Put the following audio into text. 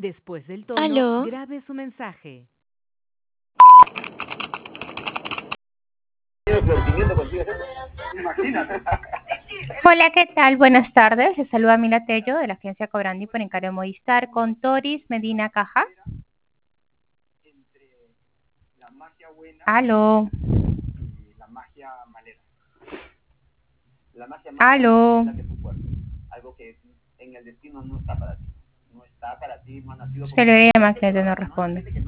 Después del tono, Aló. grabe su mensaje. Hola, ¿qué tal? Buenas tardes. Les saluda Mila Tello de la agencia Cobrandi por encargo de Movistar con Toris Medina Caja. Aló. La magia malera. La magia Aló. es la que tu cuerpo. Algo que en el destino no está para ti. No está para ti, no ha nacido Se le oye más que no responde.